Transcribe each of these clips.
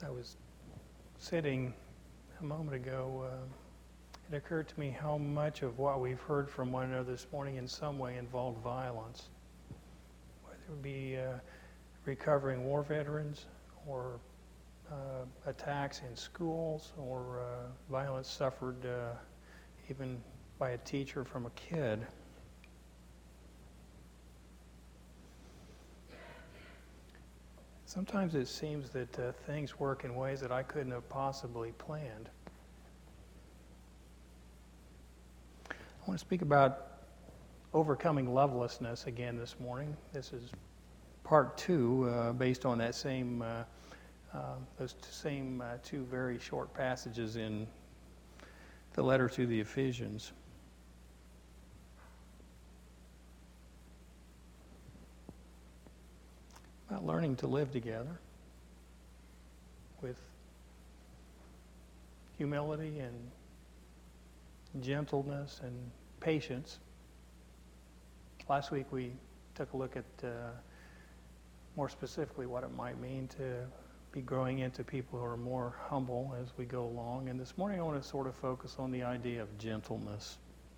As I was sitting a moment ago, it occurred to me how much of what we've heard from one another this morning in some way involved violence. Whether it be recovering war veterans or attacks in schools or violence suffered even by a teacher from a kid. Sometimes it seems that things work in ways that I couldn't have possibly planned. I want to speak about overcoming lovelessness again this morning. This is part 2, based on that same those same two very short passages in the letter to the Ephesians. About learning to live together with humility and gentleness and patience. Last week we took a look at more specifically what it might mean to be growing into people who are more humble as we go along. And this morning I want to sort of focus on the idea of gentleness.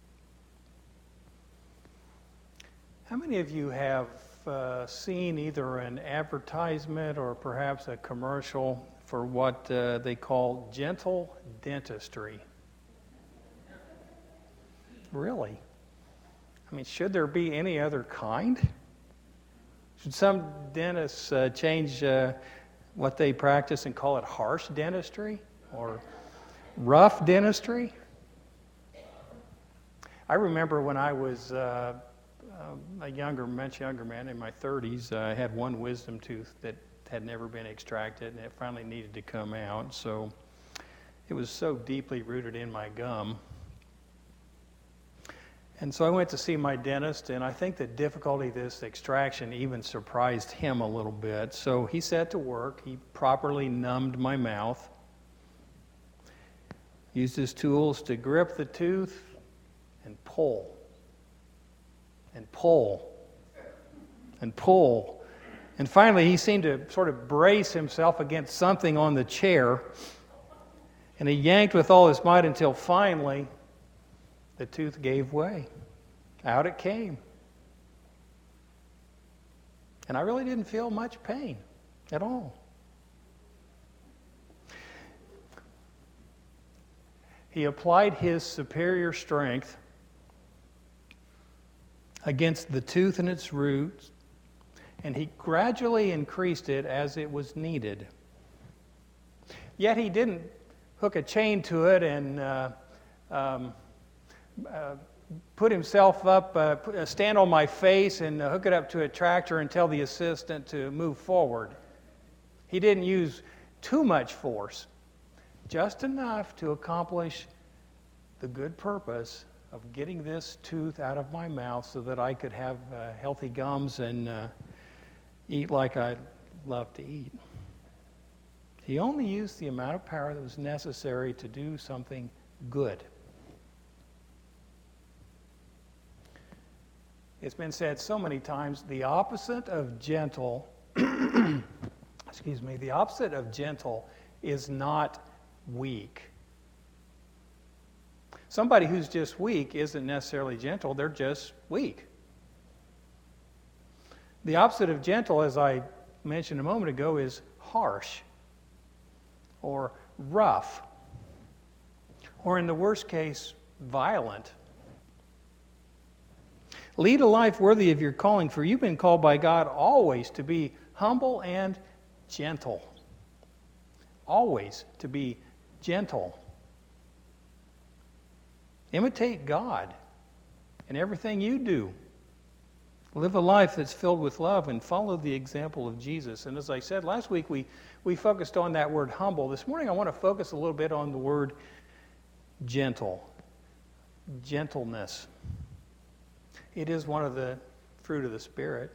How many of you have seen either an advertisement or perhaps a commercial for what they call gentle dentistry? Really? I mean, should there be any other kind? Should some dentists change what they practice and call it harsh dentistry or rough dentistry? I remember when I was a much younger man in my 30s, I had one wisdom tooth that had never been extracted, and it finally needed to come out. So it was so deeply rooted in my gum. And so I went to see my dentist, and I think the difficulty of this extraction even surprised him a little bit. So he set to work. He properly numbed my mouth, used his tools to grip the tooth and pull. And pull, and pull. And finally, he seemed to sort of brace himself against something on the chair, and he yanked with all his might until finally the tooth gave way. Out it came. And I really didn't feel much pain at all. He applied his superior strength against the tooth and its roots, and he gradually increased it as it was needed. Yet he didn't hook a chain to it and put himself up, stand on my face and hook it up to a tractor and tell the assistant to move forward. He didn't use too much force, just enough to accomplish the good purpose of getting this tooth out of my mouth so that I could have healthy gums and eat like I love to eat. He only used the amount of power that was necessary to do something good. It's been said so many times, the opposite of gentle, the opposite of gentle is not weak. Somebody who's just weak isn't necessarily gentle, they're just weak. The opposite of gentle, as I mentioned a moment ago, is harsh or rough, or in the worst case, violent. Lead a life worthy of your calling, for you've been called by God always to be humble and gentle. Always to be gentle. Imitate God in everything you do. Live a life that's filled with love and follow the example of Jesus. And as I said last week, we focused on that word humble. This morning I want to focus a little bit on the word gentle. Gentleness. It is one of the fruit of the Spirit.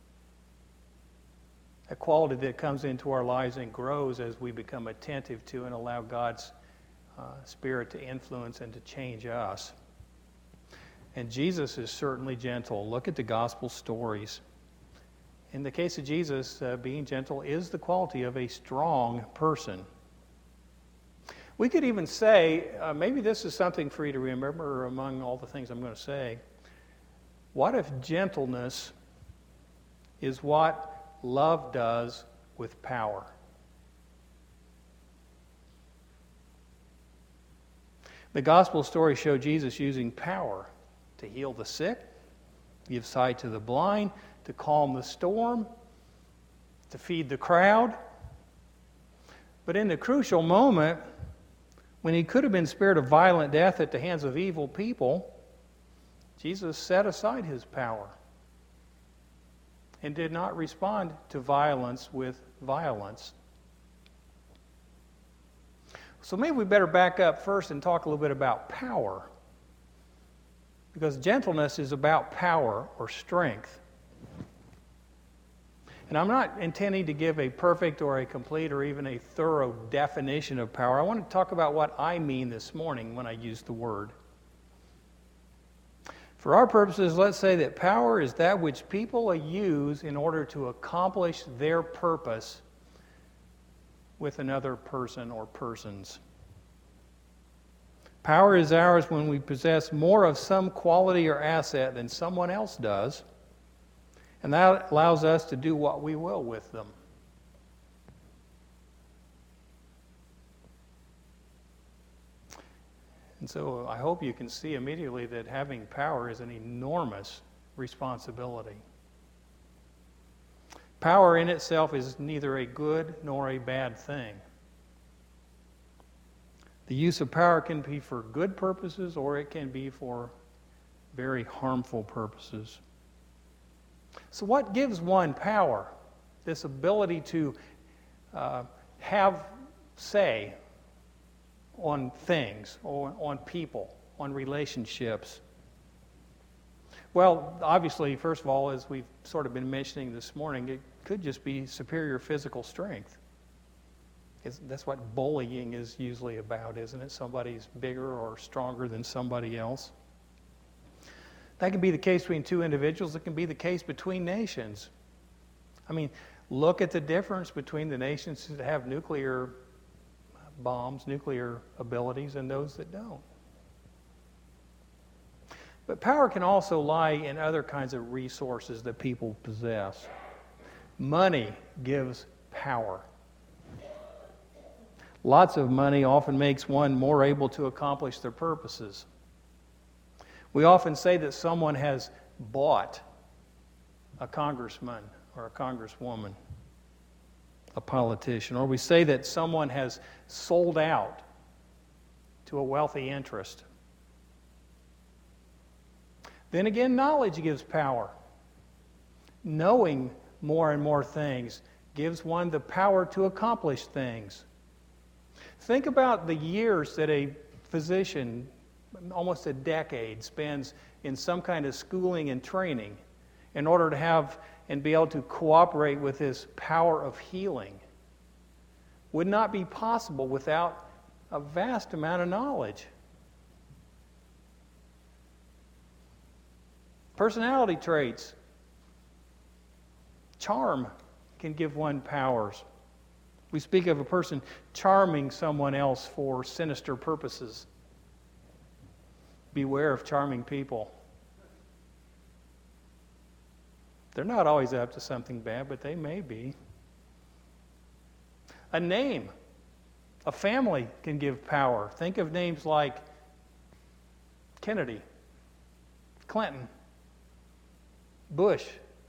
A quality that comes into our lives and grows as we become attentive to and allow God's Spirit to influence and to change us. And Jesus is certainly gentle. Look at the gospel stories. in the case of Jesus, being gentle is the quality of a strong person. We could even say, maybe this is something for you to remember among all the things I'm going to say. What if gentleness is what love does with power? The gospel stories show Jesus using power to heal the sick, give sight to the blind, to calm the storm, to feed the crowd. But in the crucial moment, when he could have been spared a violent death at the hands of evil people, Jesus set aside his power and did not respond to violence with violence. So maybe we better back up first and talk a little bit about power. Because gentleness is about power or strength. And I'm not intending to give a perfect or a complete or even a thorough definition of power. I want to talk about what I mean this morning when I use the word. For our purposes, let's say that power is that which people use in order to accomplish their purpose with another person or persons. Power is ours when we possess more of some quality or asset than someone else does, and that allows us to do what we will with them. And so I hope you can see immediately that having power is an enormous responsibility. Power in itself is neither a good nor a bad thing. The use of power can be for good purposes or it can be for very harmful purposes. So what gives one power? This ability to have say on things, on people, on relationships. Well, obviously, first of all, as we've sort of been mentioning this morning, it could just be superior physical strength. That's what bullying is usually about, isn't it? Somebody's bigger or stronger than somebody else. That can be the case between two individuals. It can be the case between nations. I mean, look at the difference between the nations that have nuclear bombs, nuclear abilities, and those that don't. But power can also lie in other kinds of resources that people possess. Money gives power. Lots of money often makes one more able to accomplish their purposes. We often say that someone has bought a congressman or a congresswoman, a politician, or we say that someone has sold out to a wealthy interest. Then again, knowledge gives power. Knowing more and more things gives one the power to accomplish things. Think about the years that a physician, almost a decade, spends in some kind of schooling and training in order to have and be able to cooperate with this power of healing. Would not be possible without a vast amount of knowledge. Personality traits. Charm can give one powers. We speak of a person charming someone else for sinister purposes. Beware of charming people. They're not always up to something bad, but they may be. A name, a family can give power. Think of names like Kennedy, Clinton, Bush.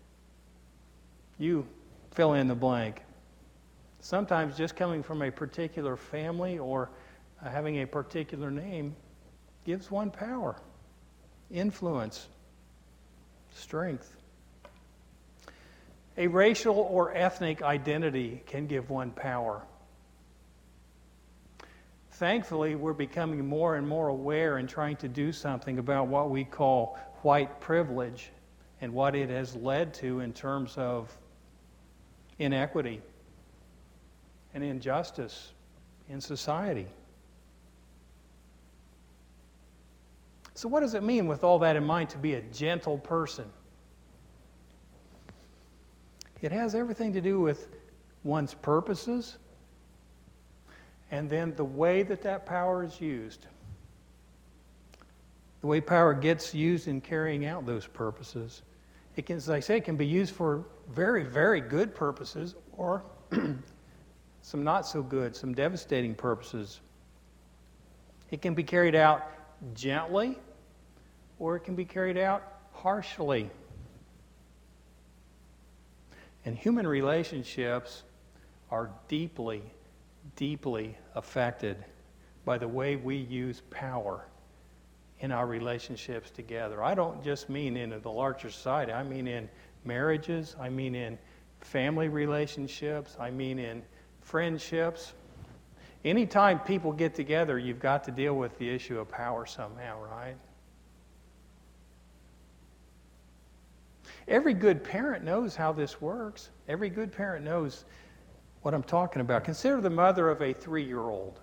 You fill in the blank. Sometimes just coming from a particular family or having a particular name gives one power, influence, strength. A racial or ethnic identity can give one power. Thankfully, we're becoming more and more aware and trying to do something about what we call white privilege and what it has led to in terms of inequity and injustice in society. So what does it mean with all that in mind to be a gentle person? It has everything to do with one's purposes and then the way that power is used. The way power gets used in carrying out those purposes. It can, as I say, it can be used for very, very good purposes or some not so good, some devastating purposes. It can be carried out gently or it can be carried out harshly. And human relationships are deeply, deeply affected by the way we use power in our relationships together. I don't just mean in the larger society. I mean in marriages. I mean in family relationships. I mean in friendships. Anytime people get together, you've got to deal with the issue of power somehow, right? Every good parent knows how this works. Every good parent knows what I'm talking about. Consider the mother of a 3-year-old.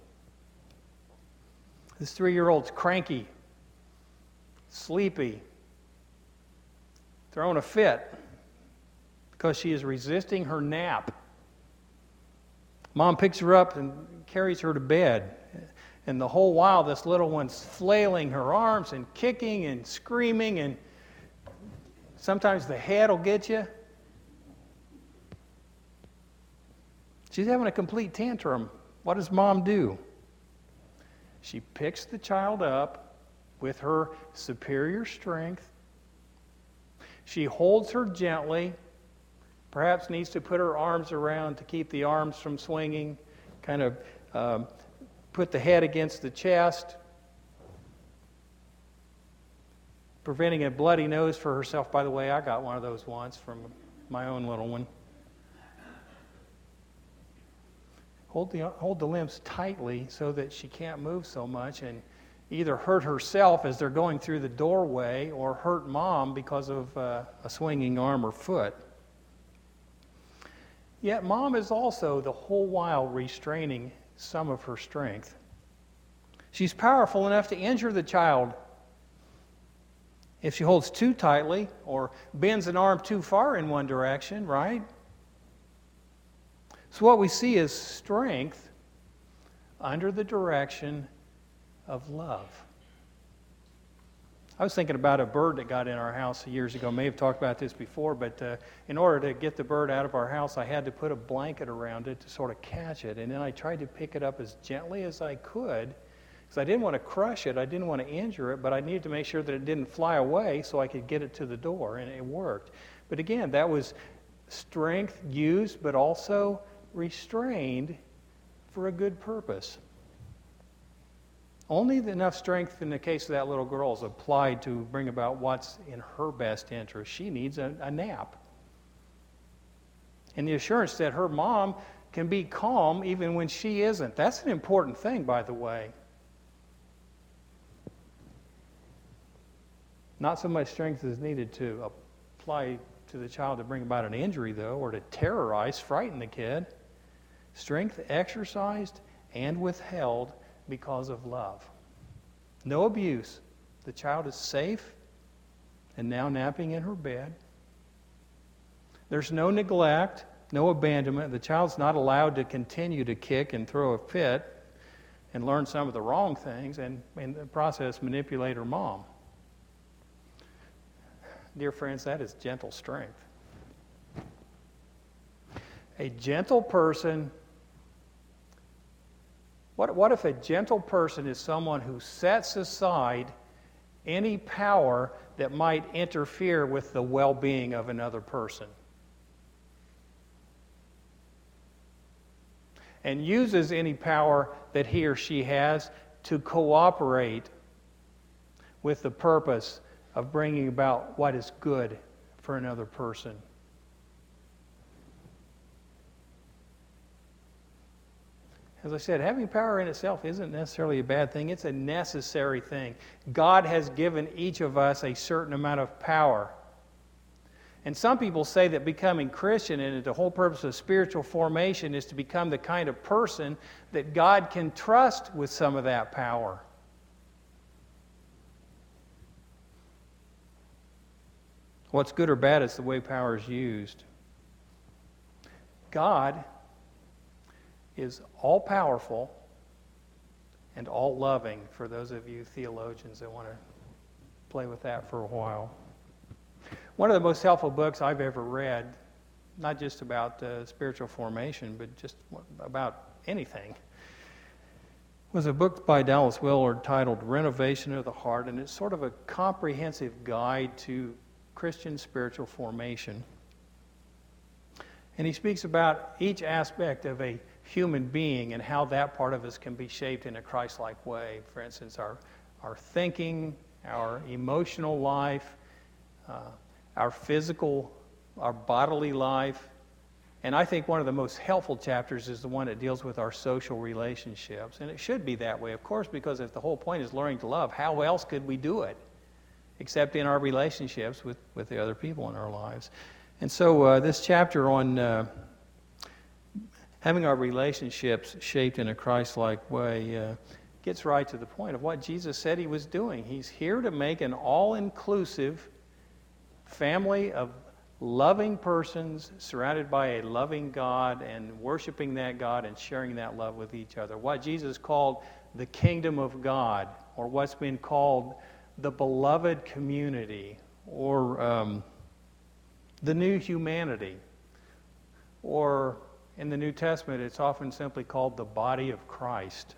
This 3-year-old's cranky, sleepy, throwing a fit because she is resisting her nap. Mom picks her up and carries her to bed. And the whole while, this little one's flailing her arms and kicking and screaming, and sometimes the head will get you. She's having a complete tantrum. What does mom do? She picks the child up with her superior strength. She holds her gently, perhaps needs to put her arms around to keep the arms from swinging, kind of put the head against the chest, preventing a bloody nose for herself. By the way, I got one of those once from my own little one. Hold the limbs tightly so that she can't move so much and either hurt herself as they're going through the doorway or hurt mom because of a swinging arm or foot. Yet mom is also the whole while restraining some of her strength. She's powerful enough to injure the child if she holds too tightly or bends an arm too far in one direction, right? So what we see is strength under the direction of love. I was thinking about a bird that got in our house years ago. I may have talked about this before, but in order to get the bird out of our house, I had to put a blanket around it to sort of catch it. And then I tried to pick it up as gently as I could because I didn't want to crush it. I didn't want to injure it, but I needed to make sure that it didn't fly away so I could get it to the door, and it worked. But again, that was strength used, but also restrained for a good purpose. Only enough strength in the case of that little girl is applied to bring about what's in her best interest. She needs a nap. And the assurance that her mom can be calm even when she isn't. That's an important thing, by the way. Not so much strength is needed to apply to the child to bring about an injury, though, or to terrorize, frighten the kid. Strength exercised and withheld because of love. No abuse. The child is safe and now napping in her bed. There's no neglect, no abandonment. The child's not allowed to continue to kick and throw a fit and learn some of the wrong things and in the process manipulate her mom. Dear friends, that is gentle strength. A gentle person. What if a gentle person is someone who sets aside any power that might interfere with the well-being of another person? And uses any power that he or she has to cooperate with the purpose of bringing about what is good for another person. As I said, having power in itself isn't necessarily a bad thing. It's a necessary thing. God has given each of us a certain amount of power. And some people say that becoming Christian and the whole purpose of spiritual formation is to become the kind of person that God can trust with some of that power. What's good or bad is the way power is used. God is all-powerful and all-loving, for those of you theologians that want to play with that for a while. One of the most helpful books I've ever read, not just about spiritual formation, but just about anything, was a book by Dallas Willard titled Renovation of the Heart, and it's sort of a comprehensive guide to Christian spiritual formation. And he speaks about each aspect of a human being and how that part of us can be shaped in a Christ-like way. For instance, our thinking, our emotional life, our physical, our bodily life. And I think one of the most helpful chapters is the one that deals with our social relationships. And it should be that way, of course, because if the whole point is learning to love, how else could we do it except in our relationships with the other people in our lives? And so this chapter on having our relationships shaped in a Christ-like way gets right to the point of what Jesus said he was doing. He's here to make an all-inclusive family of loving persons surrounded by a loving God and worshiping that God and sharing that love with each other. What Jesus called the kingdom of God, or what's been called the beloved community, or the new humanity, or in the New Testament it's often simply called the body of Christ.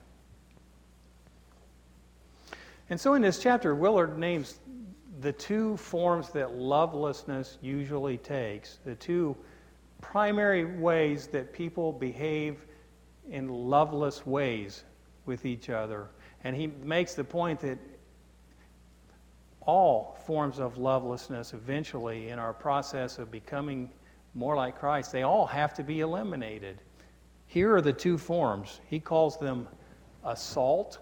And so in this chapter, Willard names the two forms that lovelessness usually takes, the two primary ways that people behave in loveless ways with each other. And he makes the point that all forms of lovelessness eventually in our process of becoming more like Christ, they all have to be eliminated. Here are the two forms. He calls them assault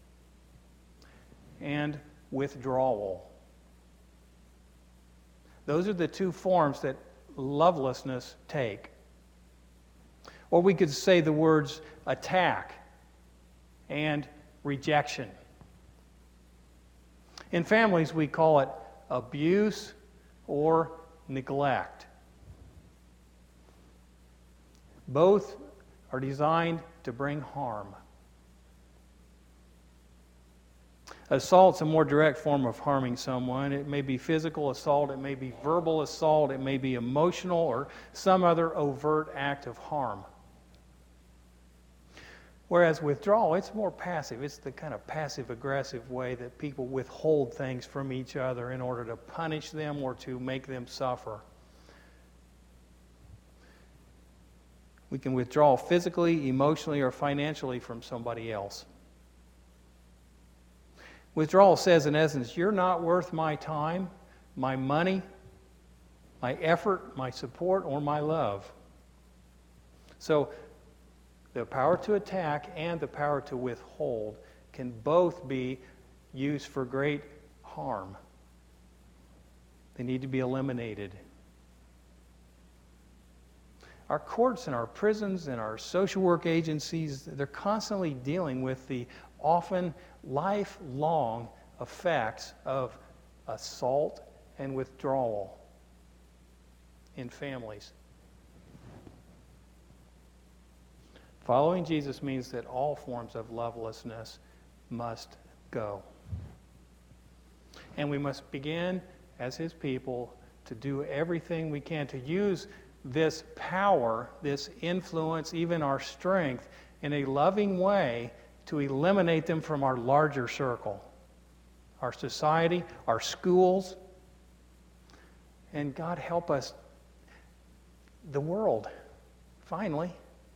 and withdrawal. Those are the two forms that lovelessness take. Or we could say the words attack and rejection. In families, we call it abuse or neglect. Both are designed to bring harm. Assault's a more direct form of harming someone. It may be physical assault, it may be verbal assault, it may be emotional or some other overt act of harm. Whereas withdrawal, it's more passive. It's the kind of passive-aggressive way that people withhold things from each other in order to punish them or to make them suffer. We can withdraw physically, emotionally, or financially from somebody else. Withdrawal says, in essence, you're not worth my time, my money, my effort, my support, or my love. So the power to attack and the power to withhold can both be used for great harm. They need to be eliminated. Our courts and our prisons and our social work agencies, they're constantly dealing with the often lifelong effects of assault and withdrawal in families. Following Jesus means that all forms of lovelessness must go. And we must begin, as his people, to do everything we can to use this power, this influence, even our strength, in a loving way to eliminate them from our larger circle, our society, our schools, and God help us, the world, finally.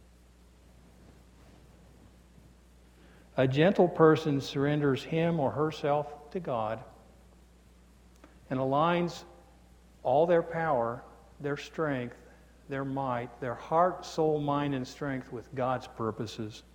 A gentle person surrenders him or herself to God and aligns all their power, their strength, their might, their heart, soul, mind, and strength with God's purposes.